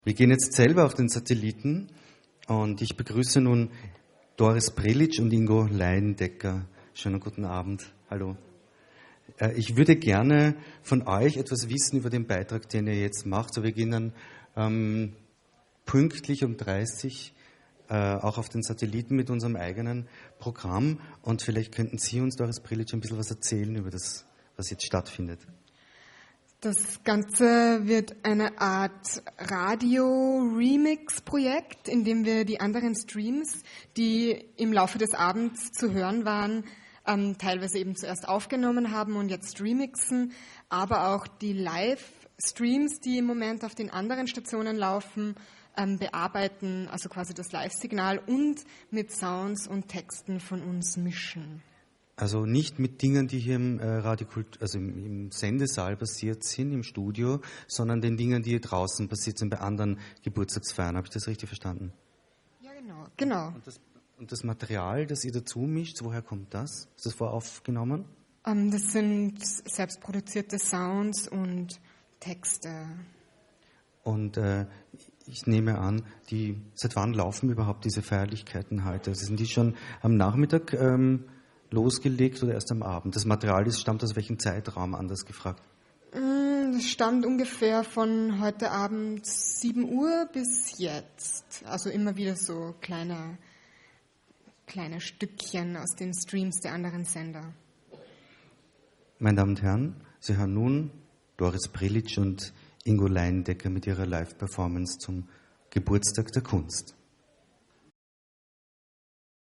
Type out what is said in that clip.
Wir gehen jetzt selber auf den Satelliten und ich begrüße nun Doris Prelic und Ingo Leindecker. Schönen guten Abend. Hallo. Ich würde gerne von euch etwas wissen über den Beitrag, den ihr jetzt macht. So, wir gehen dann pünktlich um 30 auch auf den Satelliten mit unserem eigenen Programm. Und vielleicht könnten Sie uns, Doris Prelic, ein bisschen was erzählen über das, was jetzt stattfindet. Das Ganze wird eine Art Radio-Remix-Projekt, in dem wir die anderen Streams, die im Laufe des Abends zu hören waren, teilweise eben zuerst aufgenommen haben und jetzt remixen, aber auch die Live-Streams, die im Moment auf den anderen Stationen laufen, bearbeiten, also quasi das Live-Signal und mit Sounds und Texten von uns mischen. Also nicht mit Dingen, die hier im also im Sendesaal passiert sind, im Studio, sondern den Dingen, die hier draußen passiert sind, bei anderen Geburtstagsfeiern. Habe ich das richtig verstanden? Ja, genau. Und das Material, das ihr dazu mischt, woher kommt das? Ist das voraufgenommen? Das sind selbstproduzierte Sounds und Texte. Und ich nehme an, seit wann laufen überhaupt diese Feierlichkeiten heute? Also sind die schon am Nachmittag losgelegt oder erst am Abend? Das Material stammt aus welchem Zeitraum, anders gefragt? Das stammt ungefähr von heute Abend 7 Uhr bis jetzt. Also immer wieder so kleine Stückchen aus den Streams der anderen Sender. Meine Damen und Herren, Sie hören nun Doris Prelic und Ingo Leindecker mit ihrer Live-Performance zum Geburtstag der Kunst.